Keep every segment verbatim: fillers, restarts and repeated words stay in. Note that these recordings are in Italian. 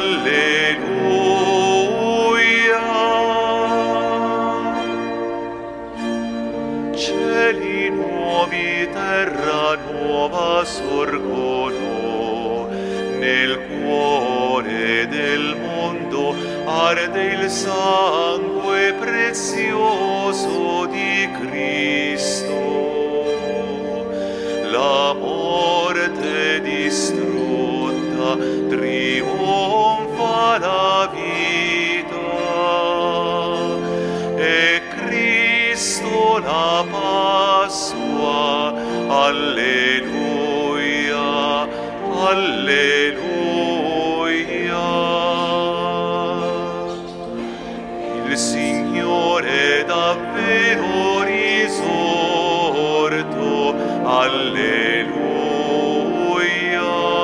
Alleluia. Cieli nuovi, terra nuova sorgono, nel cuore del mondo arde il sangue prezioso di Cristo. La morte distrutta trionfa la vita, e Cristo la Pasqua. Alleluia, alleluia. Il Signore davvero risorto, alleluia.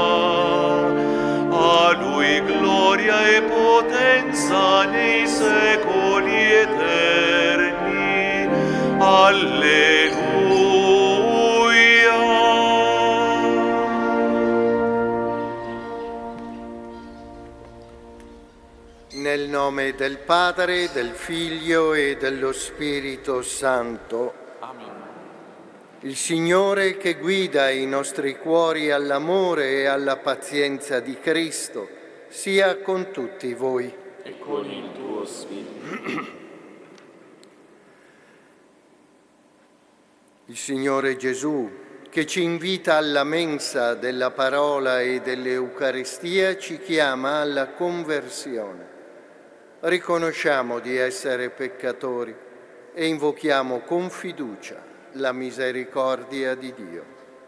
A Lui gloria e potenza nei secoli eterni, alleluia. Nel nome del Padre, del Figlio e dello Spirito Santo. Amen. Il Signore che guida i nostri cuori all'amore e alla pazienza di Cristo sia con tutti voi. E con il tuo spirito. Il Signore Gesù, che ci invita alla mensa della parola e dell'Eucaristia, ci chiama alla conversione. Riconosciamo di essere peccatori e invochiamo con fiducia la misericordia di Dio.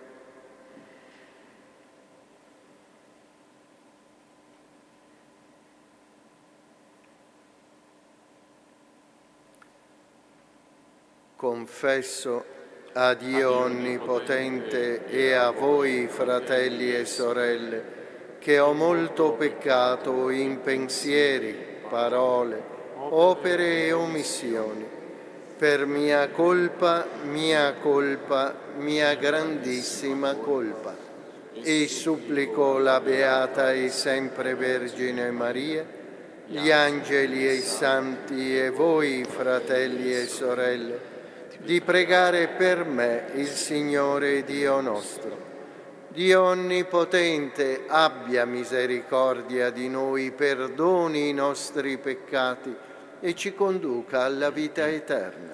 Confesso a Dio Onnipotente e a voi, fratelli e sorelle, che ho molto peccato in pensieri, parole, opere e omissioni, per mia colpa, mia colpa, mia grandissima colpa. E supplico la Beata e sempre Vergine Maria, gli angeli e i santi e voi, fratelli e sorelle, di pregare per me il Signore Dio nostro. Dio Onnipotente abbia misericordia di noi, perdoni i nostri peccati e ci conduca alla vita eterna.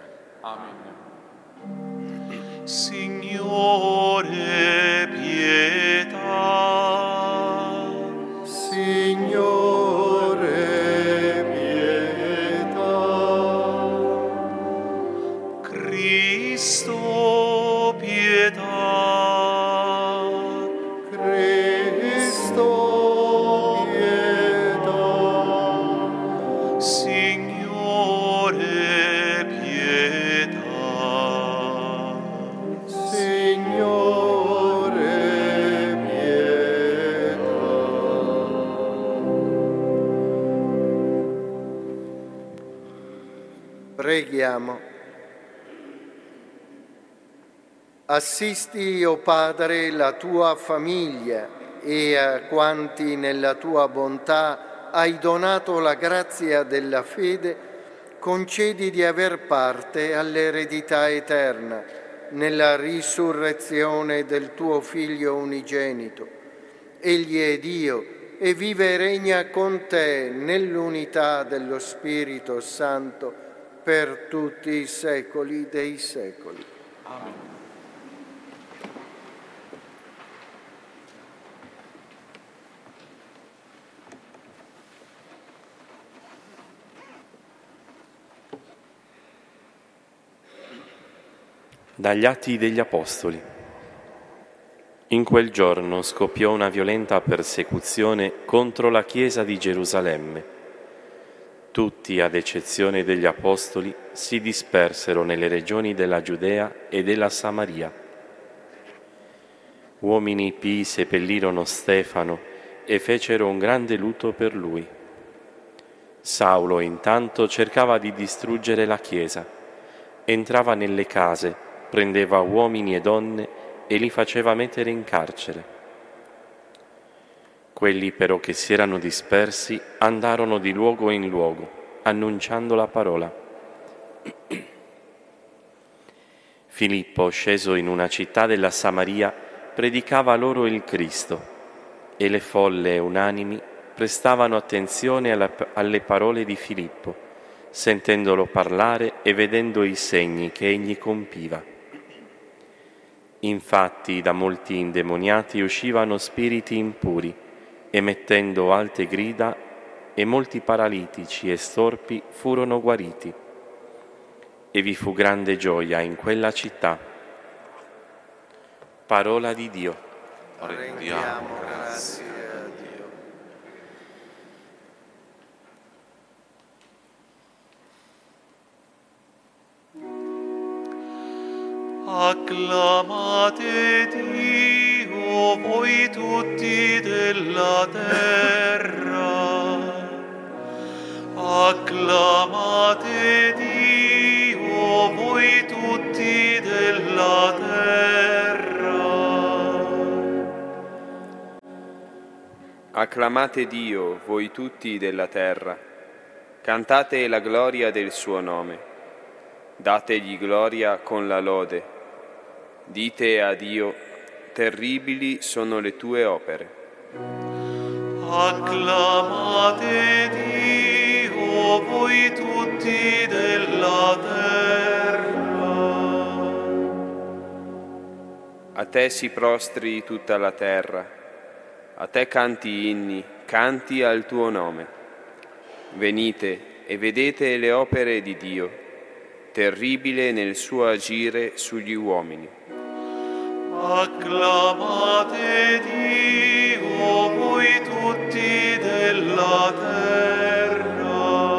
Amen. Signore, pietà. Signore, pietà. Cristo, pietà. Preghiamo. Assisti, o Padre, la tua famiglia e a quanti nella tua bontà hai donato la grazia della fede, concedi di aver parte all'eredità eterna nella risurrezione del tuo Figlio unigenito. Egli è Dio e vive e regna con te nell'unità dello Spirito Santo per tutti i secoli dei secoli. Amen. Dagli Atti degli Apostoli. In quel giorno scoppiò una violenta persecuzione contro la Chiesa di Gerusalemme. Tutti, ad eccezione degli Apostoli, si dispersero nelle regioni della Giudea e della Samaria. Uomini pii seppellirono Stefano e fecero un grande lutto per lui. Saulo, intanto, cercava di distruggere la Chiesa. Entrava nelle case, prendeva uomini e donne e li faceva mettere in carcere. Quelli però che si erano dispersi andarono di luogo in luogo, annunciando la parola. Filippo, sceso in una città della Samaria, predicava loro il Cristo, e le folle unanimi prestavano attenzione alla, alle parole di Filippo, sentendolo parlare e vedendo i segni che egli compiva. Infatti da molti indemoniati uscivano spiriti impuri, emettendo alte grida, e molti paralitici e storpi furono guariti. E vi fu grande gioia in quella città. Parola di Dio. Rendiamo grazie a Dio. Acclamate Dio, voi tutti della terra. Acclamate Dio, voi tutti della terra. Acclamate Dio, voi tutti della terra. Cantate la gloria del suo nome. Dategli gloria con la lode. Dite a Dio, terribili sono le tue opere. Acclamate Dio, voi tutti della terra. A te si prostri tutta la terra, a te canti inni, canti al tuo nome. Venite e vedete le opere di Dio, terribile nel suo agire sugli uomini. Acclamate Dio, voi tutti della terra.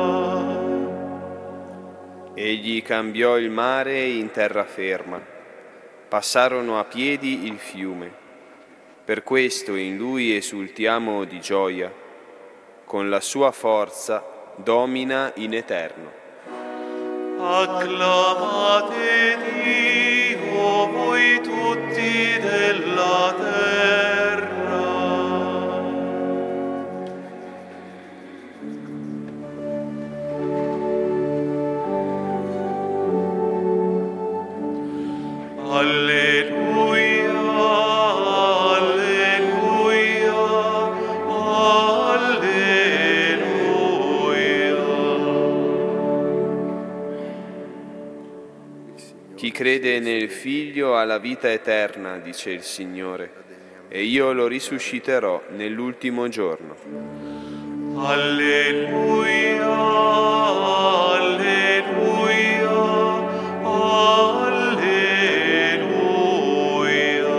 Egli cambiò il mare in terraferma, passarono a piedi il fiume. Per questo in lui esultiamo di gioia, con la sua forza domina in eterno. Acclamate Dio, voi tutti della terra. Alleluia, alleluia, alleluia. Chi crede nel Figlio ha la vita eterna, dice il Signore, e io lo risusciterò nell'ultimo giorno. Alleluia, alleluia, alleluia.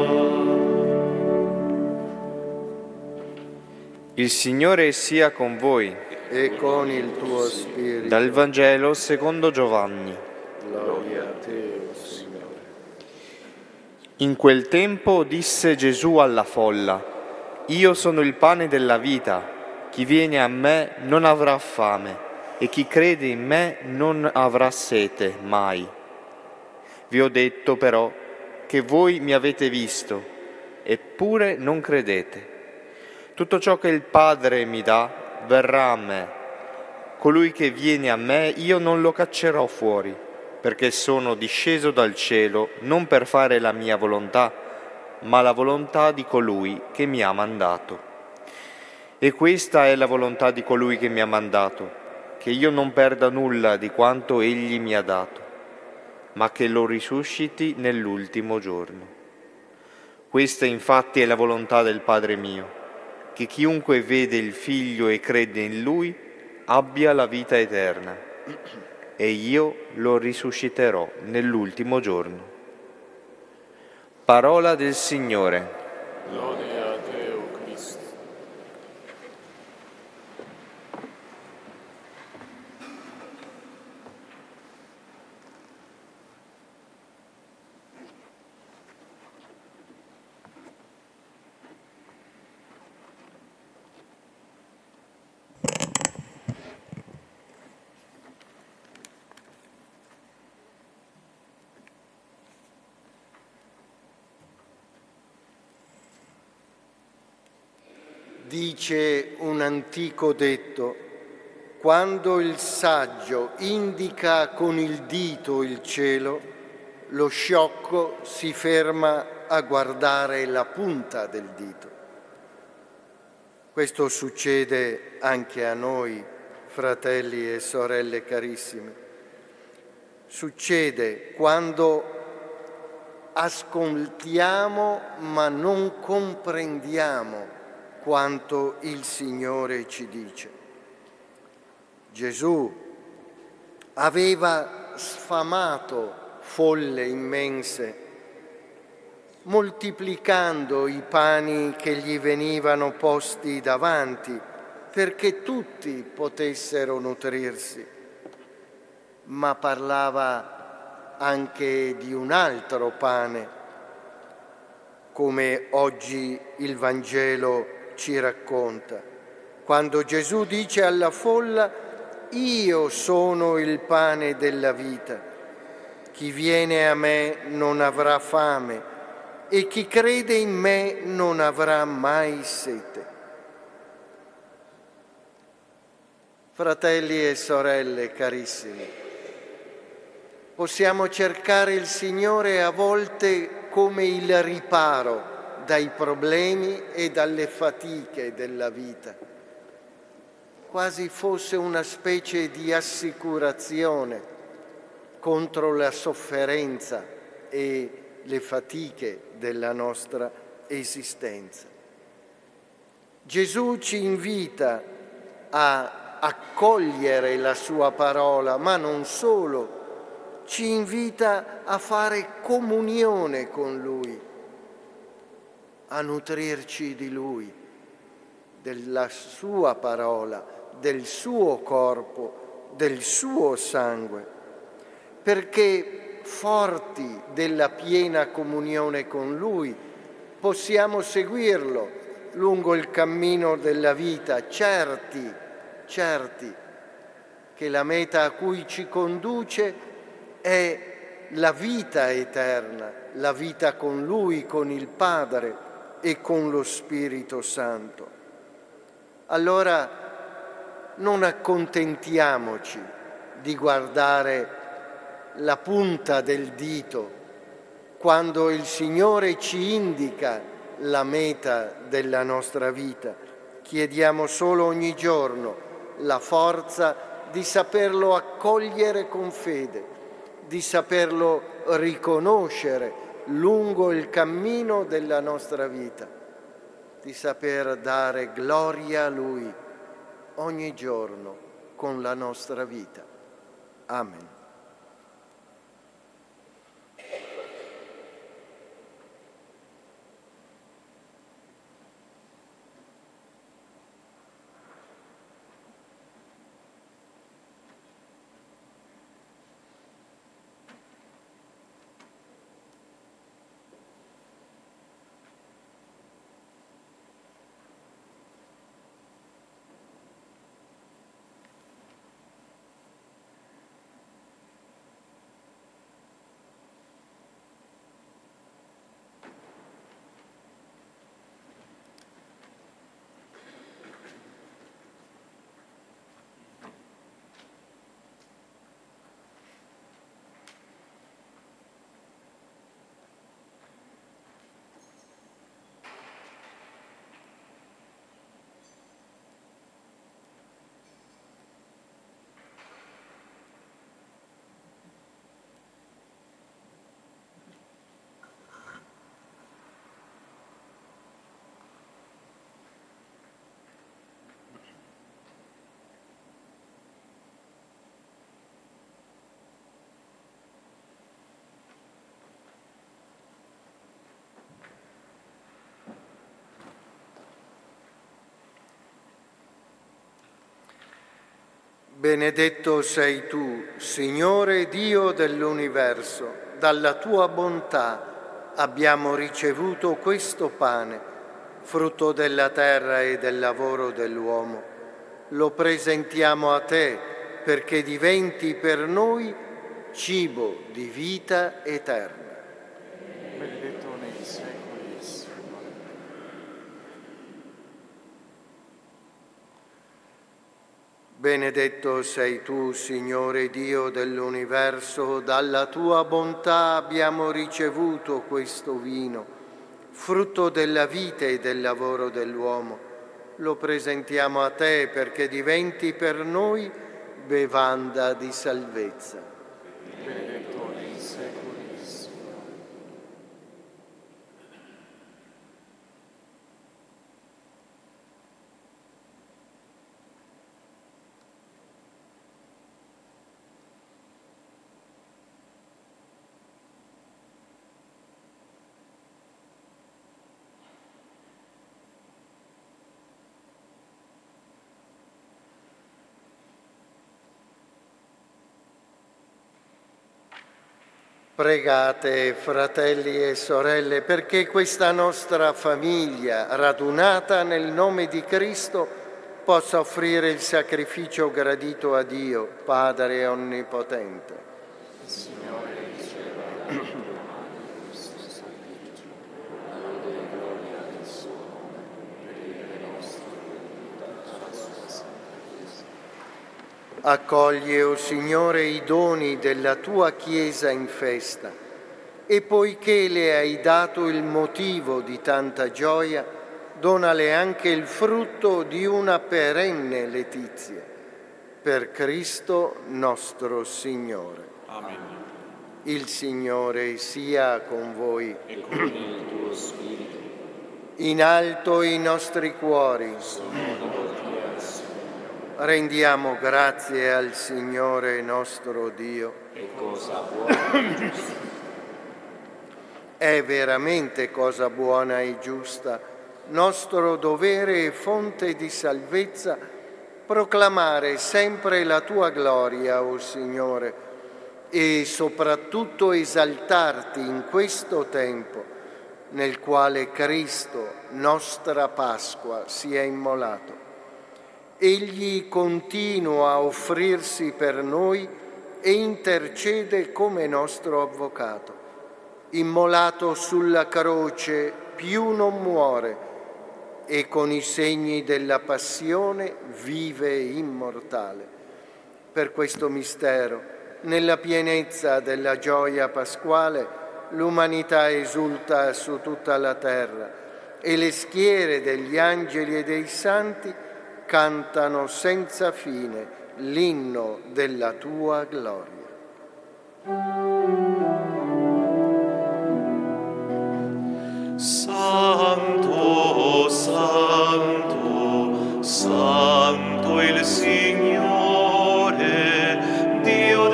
Il Signore sia con voi. E con il tuo spirito. Dal Vangelo secondo Giovanni. Gloria a te, o Signore. In quel tempo disse Gesù alla folla: Io sono il pane della vita. Chi viene a me non avrà fame, e chi crede in me non avrà sete mai. Vi ho detto però che voi mi avete visto, eppure non credete. Tutto ciò che il Padre mi dà verrà a me. Colui che viene a me io non lo caccerò fuori, perché sono disceso dal cielo non per fare la mia volontà, ma la volontà di colui che mi ha mandato. E questa è la volontà di colui che mi ha mandato, che io non perda nulla di quanto egli mi ha dato, ma che lo risusciti nell'ultimo giorno. Questa infatti è la volontà del Padre mio, che chiunque vede il Figlio e crede in Lui abbia la vita eterna, e io lo risusciterò nell'ultimo giorno. Parola del Signore. Lode a te, o Cristo. Dice un antico detto: quando il saggio indica con il dito il cielo, lo sciocco si ferma a guardare la punta del dito. Questo succede anche a noi, fratelli e sorelle carissimi. Succede quando ascoltiamo ma non comprendiamo quanto il Signore ci dice. Gesù aveva sfamato folle immense, moltiplicando i pani che gli venivano posti davanti perché tutti potessero nutrirsi, ma parlava anche di un altro pane, come oggi il Vangelo ci racconta, quando Gesù dice alla folla: io sono il pane della vita, chi viene a me non avrà fame e chi crede in me non avrà mai sete. Fratelli e sorelle carissimi, possiamo cercare il Signore a volte come il riparo dai problemi e dalle fatiche della vita, quasi fosse una specie di assicurazione contro la sofferenza e le fatiche della nostra esistenza. Gesù ci invita a accogliere la sua parola, ma non solo, ci invita a fare comunione con Lui, a nutrirci di Lui, della sua parola, del suo corpo, del suo sangue, perché forti della piena comunione con Lui possiamo seguirlo lungo il cammino della vita, certi, certi che la meta a cui ci conduce è la vita eterna, la vita con Lui, con il Padre e con lo Spirito Santo. Allora non accontentiamoci di guardare la punta del dito quando il Signore ci indica la meta della nostra vita. Chiediamo solo ogni giorno la forza di saperlo accogliere con fede, di saperlo riconoscere lungo il cammino della nostra vita, di saper dare gloria a Lui ogni giorno con la nostra vita. Amen. Benedetto sei tu, Signore Dio dell'universo, dalla tua bontà abbiamo ricevuto questo pane, frutto della terra e del lavoro dell'uomo. Lo presentiamo a te perché diventi per noi cibo di vita eterna. Benedetto nei secoli. Benedetto sei tu, Signore Dio dell'universo, dalla tua bontà abbiamo ricevuto questo vino, frutto della vita e del lavoro dell'uomo. Lo presentiamo a te perché diventi per noi bevanda di salvezza. Benedetto in seculis. Pregate, fratelli e sorelle, perché questa nostra famiglia, radunata nel nome di Cristo, possa offrire il sacrificio gradito a Dio, Padre Onnipotente. Signore, riceva da tue mani questo sacrificio, lode e gloria del suo nome, per il nostro e tutta la sua santa Chiesa. Accoglie, o Signore, i doni della tua Chiesa in festa e poiché le hai dato il motivo di tanta gioia, donale anche il frutto di una perenne letizia. Per Cristo nostro Signore. Amen. Il Signore sia con voi. E con il tuo spirito In alto i nostri cuori. sono rivolti al Signore. Rendiamo grazie al Signore nostro Dio. È cosa buona e giusta. È veramente cosa buona e giusta, nostro dovere e fonte di salvezza, proclamare sempre la tua gloria, o Signore, e soprattutto esaltarti in questo tempo nel quale Cristo, nostra Pasqua, si è immolato. Egli continua a offrirsi per noi e intercede come nostro avvocato. Immolato sulla croce, più non muore e con i segni della passione vive immortale. Per questo mistero, nella pienezza della gioia pasquale, l'umanità esulta su tutta la terra e le schiere degli angeli e dei santi cantano senza fine l'inno della tua gloria. Santo, santo, santo il Signore, Dio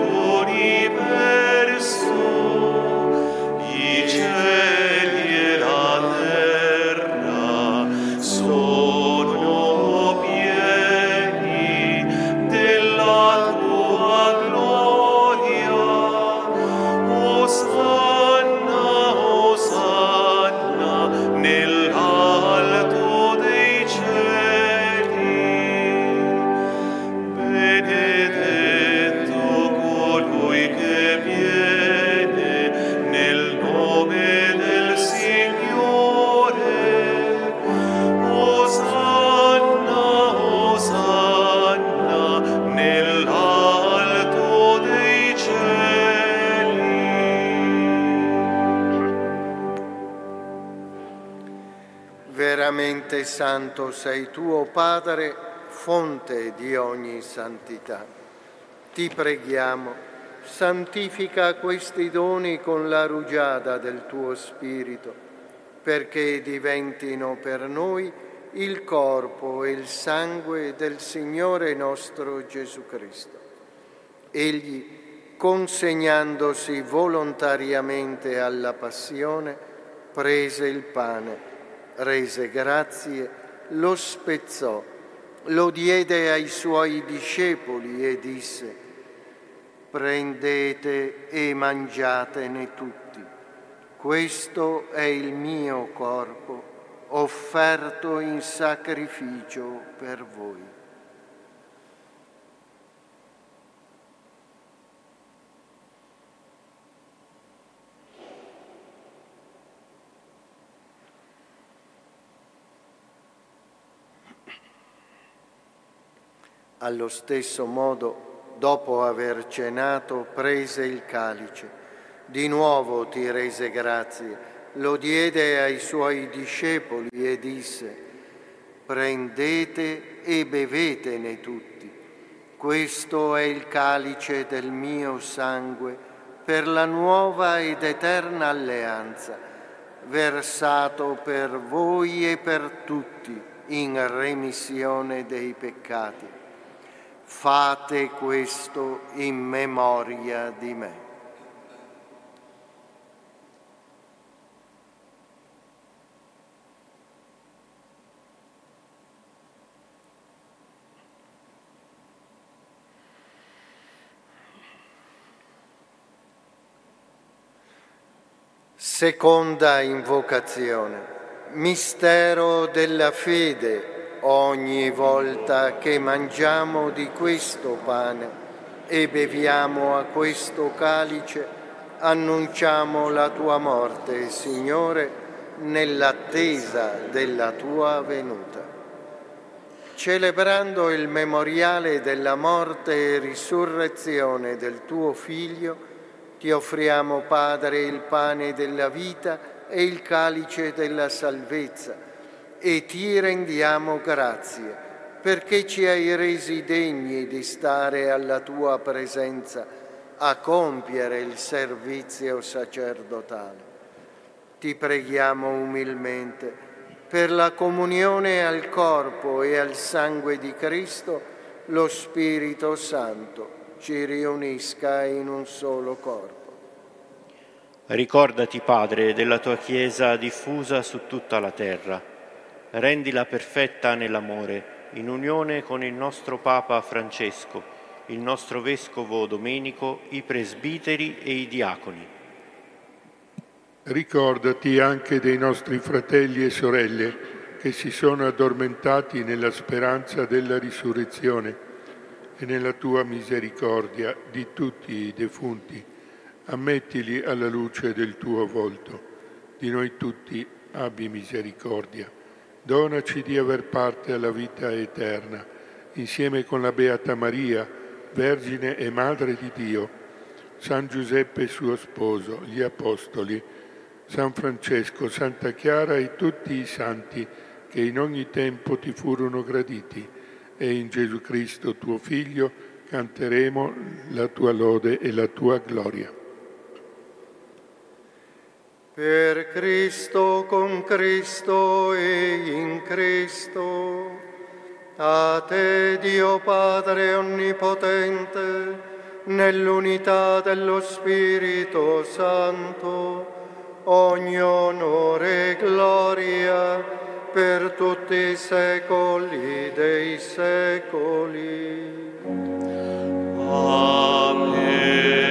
dell'universo, i cieli e la terra sono pieni della tua gloria. Osanna, Osanna nell'alto dei cieli. Benedetto colui che viene nel nome del Signore. Osanna, Osanna nell'alto dei cieli. Veramente santo sei tu, o Padre, fonte di ogni santità. Ti preghiamo, santifica questi doni con la rugiada del tuo Spirito, perché diventino per noi il corpo e il sangue del Signore nostro Gesù Cristo. Egli, consegnandosi volontariamente alla passione, prese il pane, rese grazie, lo spezzò, lo diede ai suoi discepoli e disse: prendete e mangiatene tutti, questo è il mio corpo, offerto in sacrificio per voi. Allo stesso modo, dopo aver cenato, prese il calice. Di nuovo ti rese grazie, lo diede ai suoi discepoli e disse: prendete e bevetene tutti. Questo è il calice del mio sangue per la nuova ed eterna alleanza, versato per voi e per tutti in remissione dei peccati. Fate questo in memoria di me. Seconda invocazione. Mistero della fede. Ogni volta che mangiamo di questo pane e beviamo a questo calice, annunciamo la tua morte, Signore, nell'attesa della tua venuta. Celebrando il memoriale della morte e risurrezione del tuo Figlio, ti offriamo, Padre, il pane della vita e il calice della salvezza, e ti rendiamo grazie perché ci hai resi degni di stare alla tua presenza a compiere il servizio sacerdotale. Ti preghiamo umilmente per la comunione al corpo e al sangue di Cristo, lo Spirito Santo ci riunisca in un solo corpo. Ricordati, Padre, della tua Chiesa diffusa su tutta la terra. Rendila perfetta nell'amore, in unione con il nostro Papa Francesco, il nostro Vescovo Domenico, i presbiteri e i diaconi. Ricordati anche dei nostri fratelli e sorelle che si sono addormentati nella speranza della risurrezione e nella tua misericordia di tutti i defunti. Ammettili alla luce del tuo volto. Di noi tutti abbi misericordia. Donaci di aver parte alla vita eterna, insieme con la Beata Maria, Vergine e Madre di Dio, San Giuseppe suo sposo, gli Apostoli, San Francesco, Santa Chiara e tutti i santi che in ogni tempo ti furono graditi, e in Gesù Cristo, tuo Figlio, canteremo la tua lode e la tua gloria. Per Cristo, con Cristo e in Cristo, a te, Dio Padre Onnipotente, nell'unità dello Spirito Santo, ogni onore e gloria per tutti i secoli dei secoli. Amen.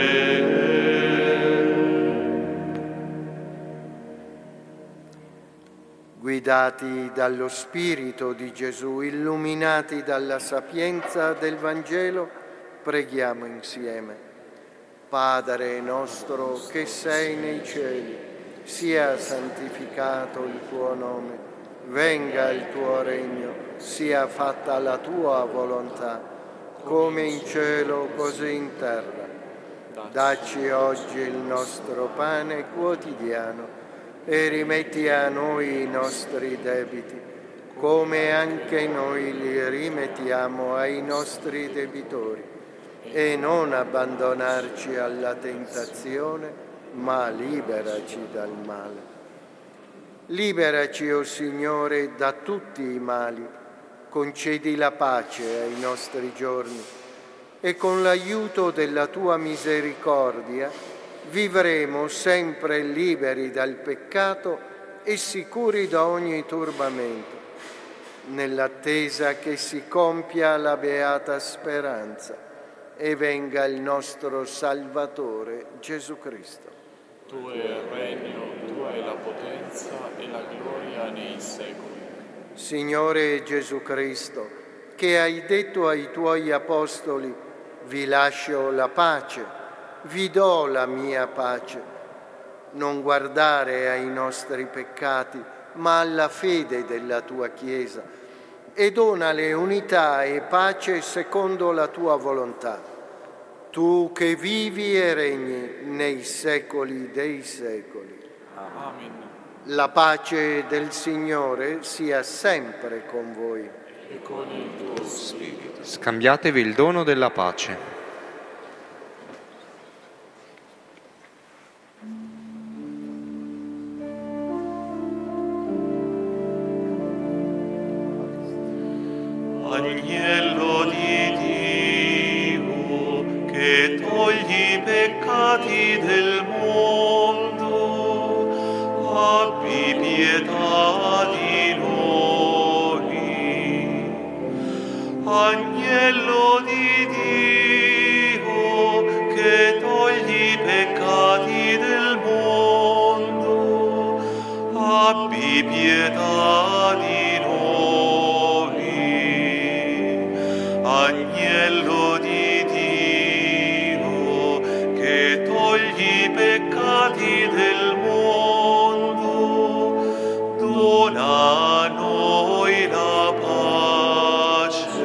Guidati dallo Spirito di Gesù, illuminati dalla sapienza del Vangelo, preghiamo insieme. Padre nostro che sei nei cieli, sia santificato il tuo nome, venga il tuo regno, sia fatta la tua volontà, come in cielo così in terra. Dacci oggi il nostro pane quotidiano e rimetti a noi i nostri debiti, come anche noi li rimettiamo ai nostri debitori. E non abbandonarci alla tentazione, ma liberaci dal male. Liberaci, o Signore, da tutti i mali, concedi la pace ai nostri giorni e con l'aiuto della tua misericordia vivremo sempre liberi dal peccato e sicuri da ogni turbamento, nell'attesa che si compia la beata speranza e venga il nostro Salvatore Gesù Cristo. Tuo è il regno, tua è la potenza e la gloria nei secoli. Signore Gesù Cristo, che hai detto ai tuoi apostoli: vi lascio la pace, vi do la mia pace. Non guardare ai nostri peccati, ma alla fede della tua Chiesa. e donale unità e pace secondo la tua volontà. Tu che vivi e regni nei secoli dei secoli. Amen. La pace del Signore sia sempre con voi. E con il tuo spirito. Scambiatevi il dono della pace. Agnello di Dio, che togli i peccati del mondo, abbi pietà di noi. Agnello di Dio, che togli i peccati del mondo, abbi pietà di noi. Agnello di Dio, che togli i peccati del mondo, dona a noi la pace.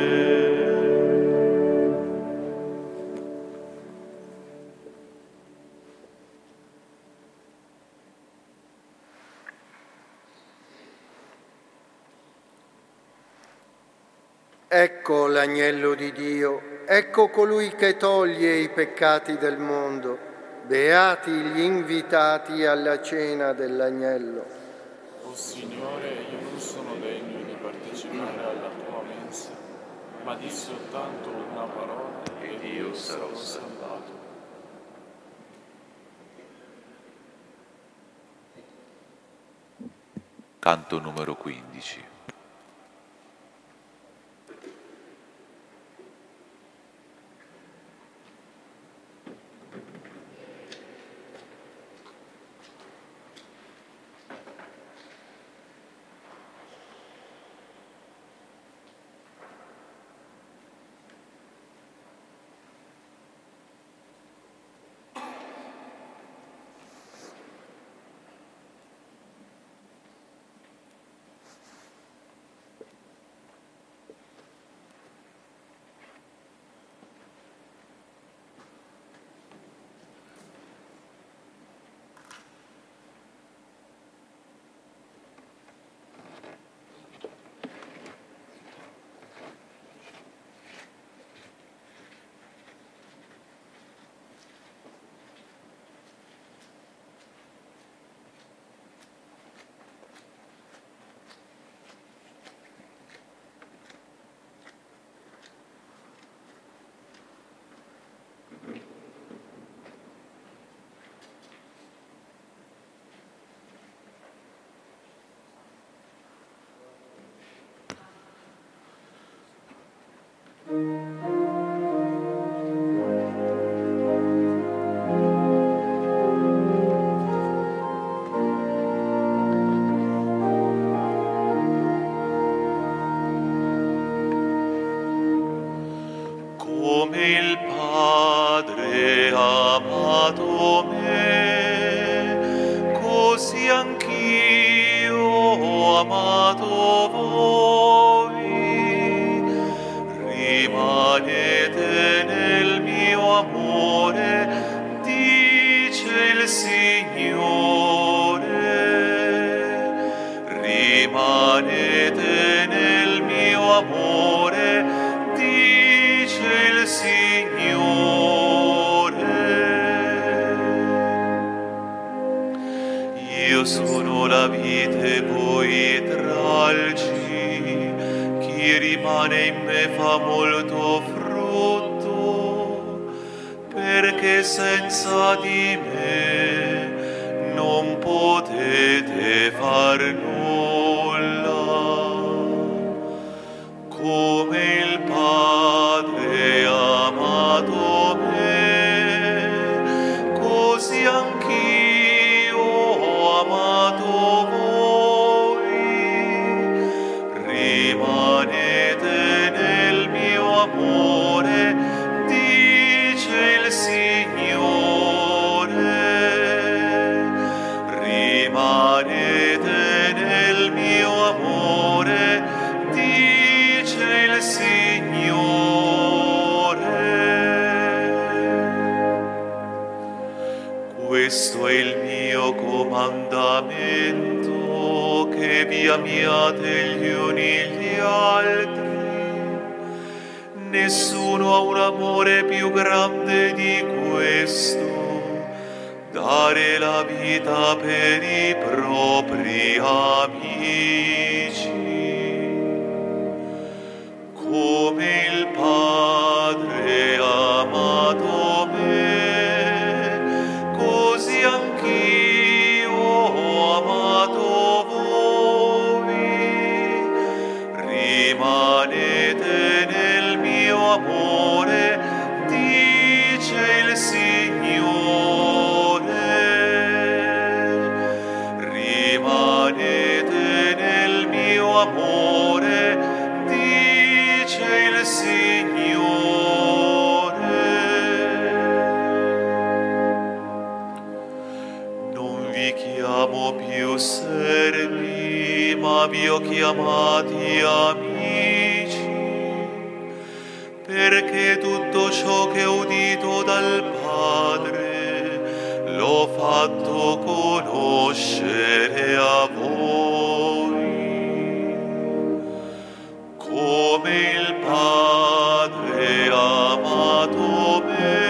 Ecco l'agnello di Dio, ecco colui che toglie i peccati del mondo. Beati gli invitati alla cena dell'agnello. O Signore, io non sono degno di partecipare alla tua mensa, ma di soltanto una parola ed io sarò salvato. Canto numero quindici. Come il Padre ha amato me, così anch'io ho amato voi. Rimanete nel mio amore, dice il Signore. Rimanete nel mio amore, dice il Signore. Io sono la vite e voi i tralci, chi rimane in me fa molto frutto, perché senza di me non potete far nulla. Come il Padre ha amato me, così anch'io ho amato voi. Rimanete nel mio amore, dice il Signore. Rimanete nel mio comandamento, che vi amiate gli uni gli altri. Nessuno ha un amore più grande di questo, dare la vita per i propri amici. Come il Padre ha amato me, così anch'io ho amato voi. Rimanete nel mio amore, dice il Signore. Rimanete nel mio amore, dice il Signore. Non vi chiamo più servi, ma vi ho chiamati amici, perché tutto ciò che ho udito dal Padre l'ho fatto conoscere a voi. Come il Padre ha amato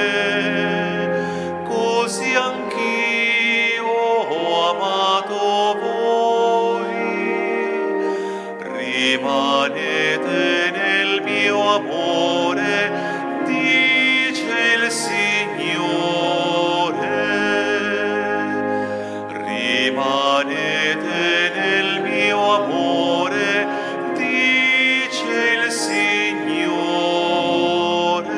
me, così anch'io ho amato voi. Rimanete nel mio amore, dice il Signore. Rimanete nel mio amore, dice il Signore.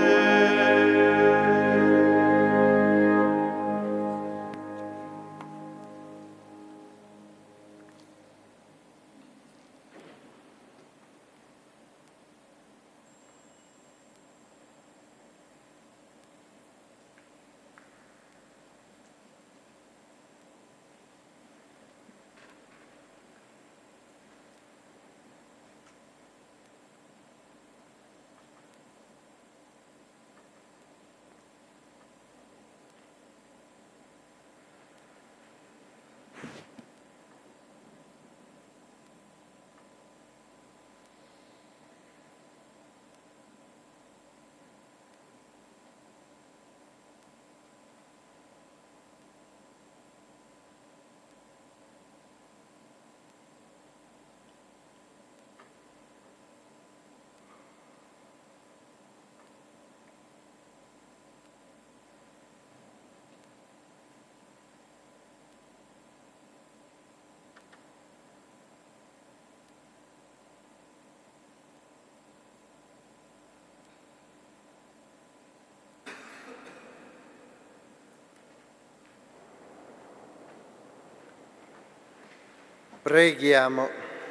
Preghiamo.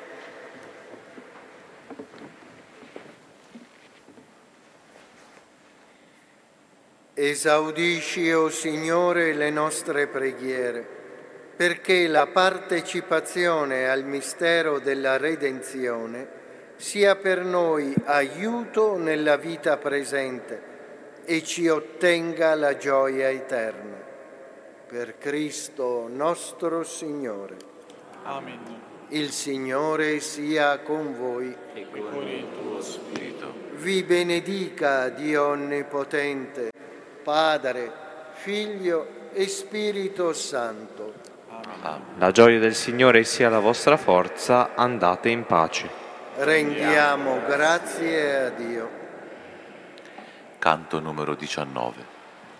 Esaudisci, o Signore, le nostre preghiere, perché la partecipazione al mistero della redenzione sia per noi aiuto nella vita presente e ci ottenga la gioia eterna. Per Cristo nostro Signore. Amen. Il Signore sia con voi. E con il tuo spirito. Vi benedica Dio Onnipotente, Padre, Figlio e Spirito Santo. Amen. La gioia del Signore sia la vostra forza, andate in pace. Rendiamo grazie a Dio. Canto numero diciannove.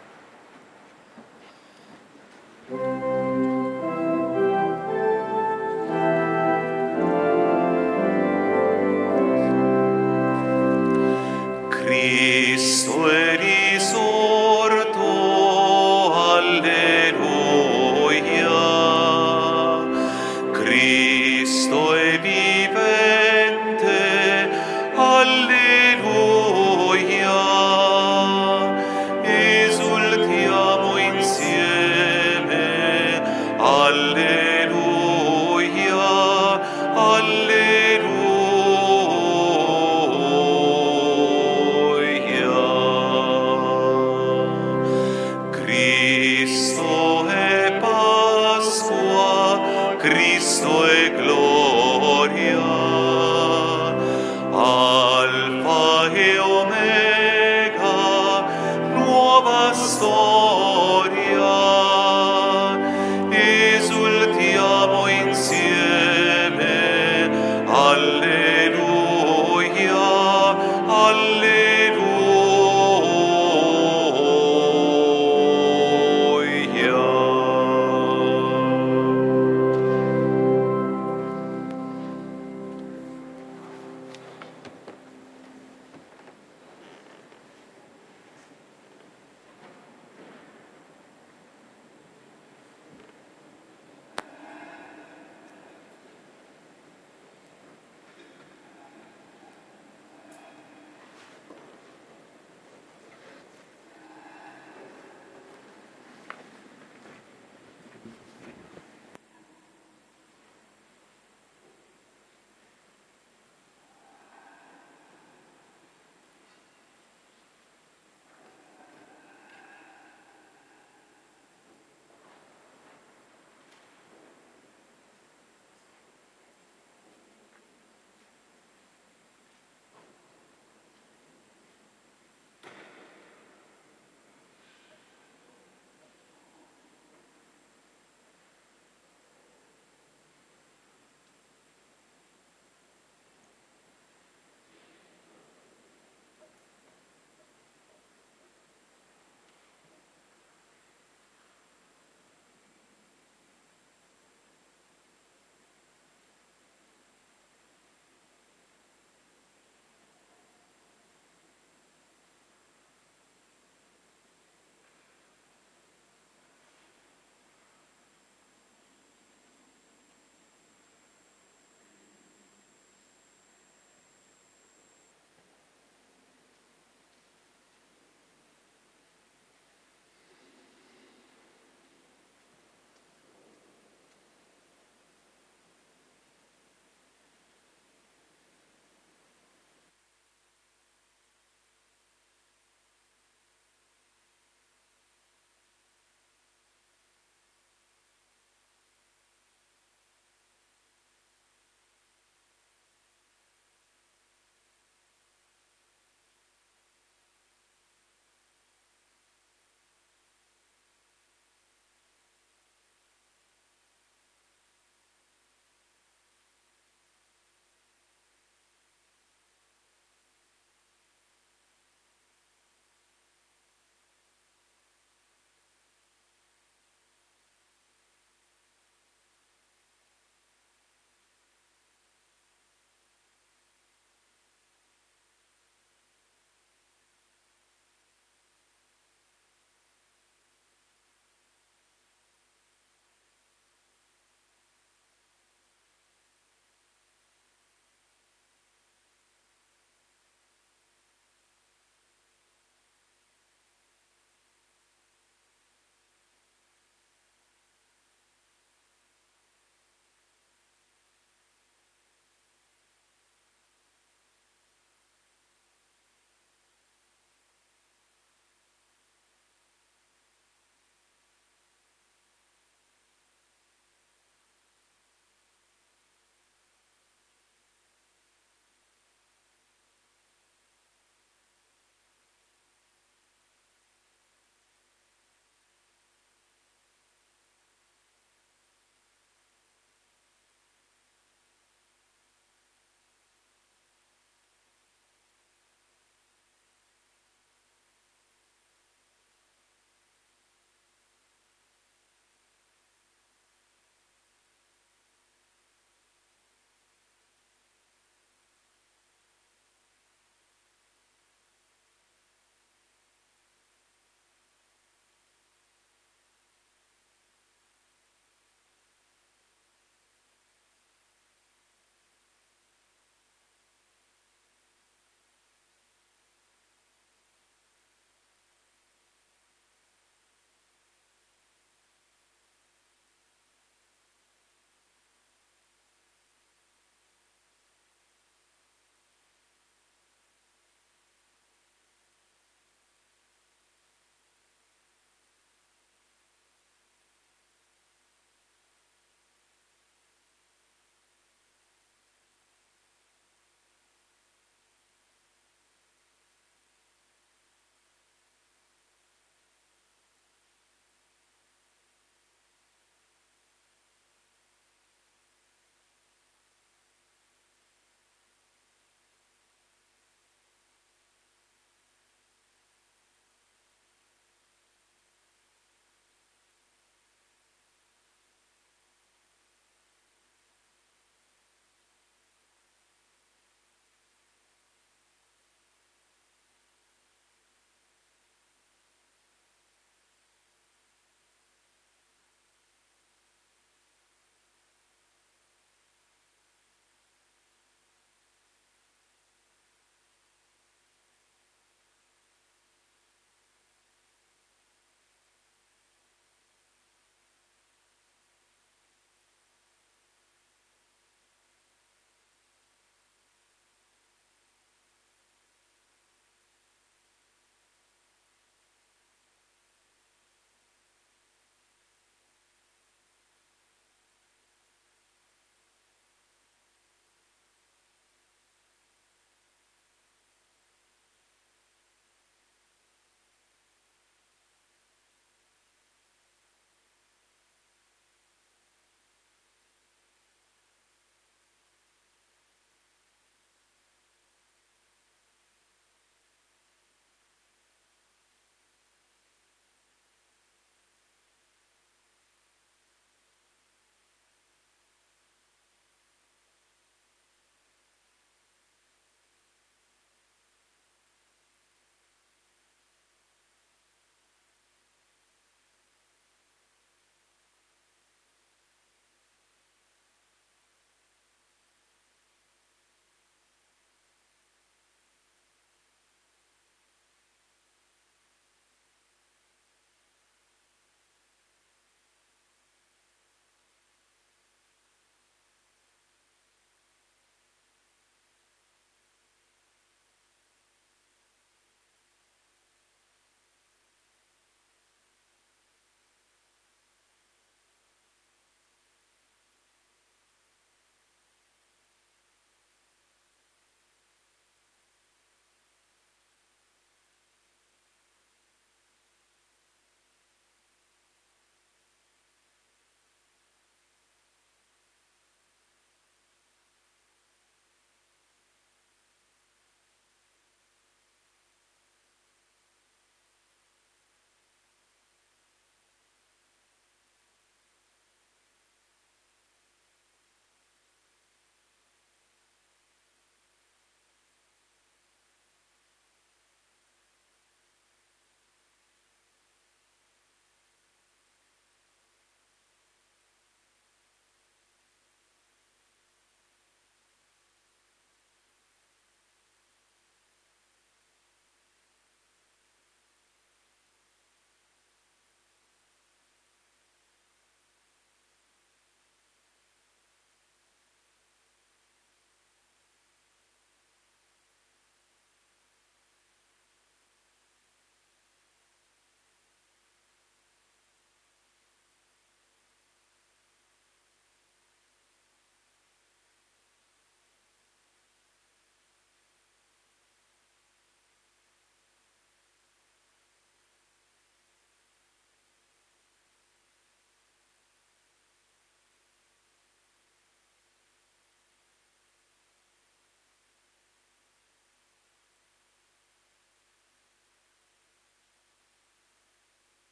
Cristo è risorto, alleluia. Cristo è vivente, alleluia. Cristo e gloria